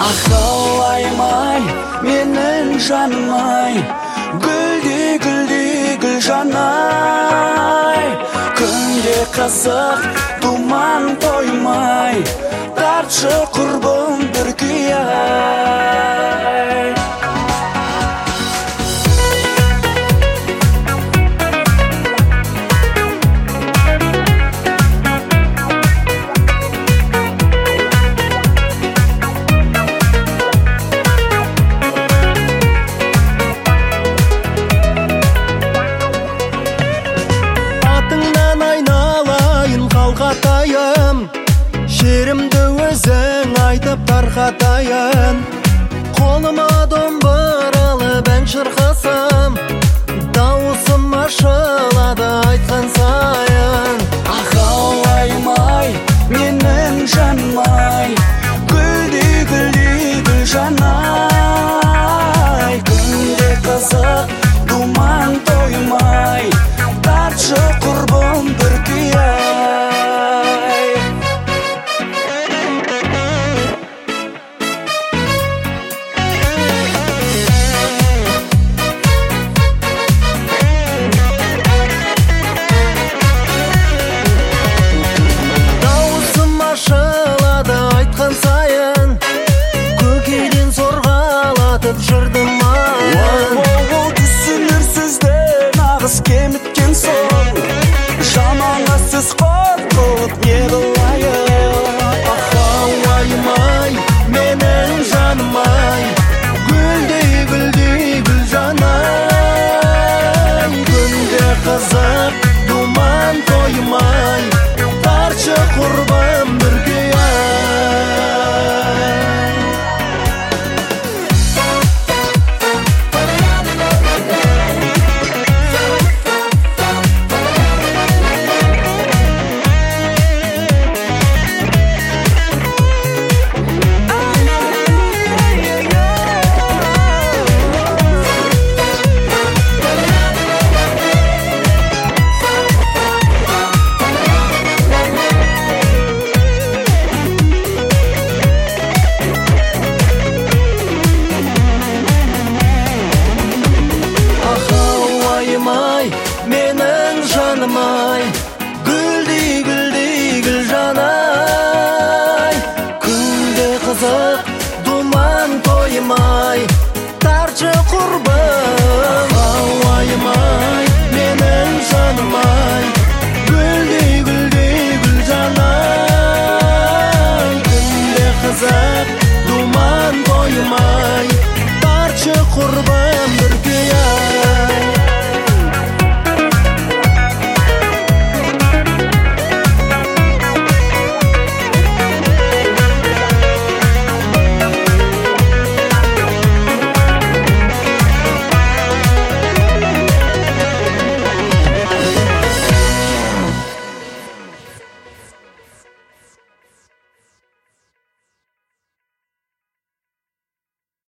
Ақылайым-ай, менің жаным-ай, гүлдей гүлжан-ай. Күнде қызық, думан тоймай, тартшы құрбым бір күй-ай. Шерімді өзің айтып тарқатайын, қолыма домбыралып ән шырқасам, дауысым ашылады айтқан сайын. Ақылайым-ай, менің жаным-ай, гүлдей гүлжан-ай. Күнде қызық, думан тоймай, тартшы құрбым бір күй-ай. Түсінерсізден ағыс кеміткен соң, жаманға сөз қорқып не қылайын. Ақылайым-ай, менің жаным-ай, гүлдей гүлжан-ай. Күнде қызық, думан тоймай,